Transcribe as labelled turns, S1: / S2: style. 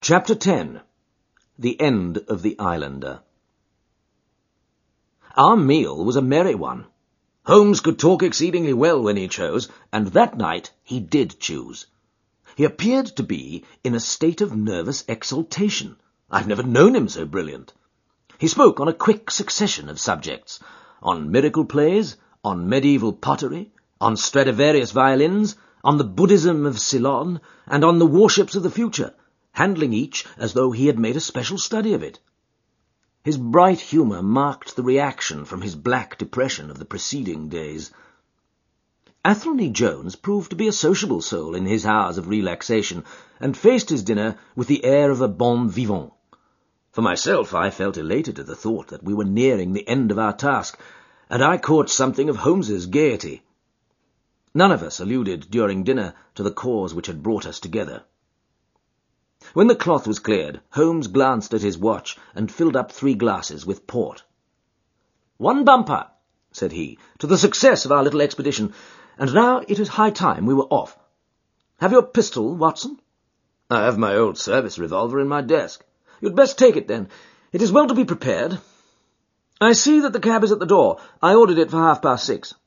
S1: Chapter 10. The End of the Islander. Our meal was a merry one. Holmes could talk exceedingly well when he chose, and that night he did choose. He appeared to be in a state of nervous exaltation. I've never known him so brilliant. He spoke on a quick succession of subjects, on miracle plays, on medieval pottery, on Stradivarius violins, on the Buddhism of Ceylon, and on the warships of the future, handling each as though he had made a special study of it. His bright humour marked the reaction from his black depression of the preceding days. Athelney Jones proved to be a sociable soul in his hours of relaxation, and faced his dinner with the air of a bon vivant. For myself, I felt elated at the thought that we were nearing the end of our task, and I caught something of Holmes's gaiety. None of us alluded during dinner to the cause which had brought us together. When the cloth was cleared, Holmes glanced at his watch and filled up 3 glasses with port. "1 bumper," said he, "to the success of our little expedition, and now it is high time we were off. Have your pistol, Watson?" "I have my old service revolver in my desk." "You'd best take it, then. It is well to be prepared. I see that the cab is at the door. I ordered it for 6:30.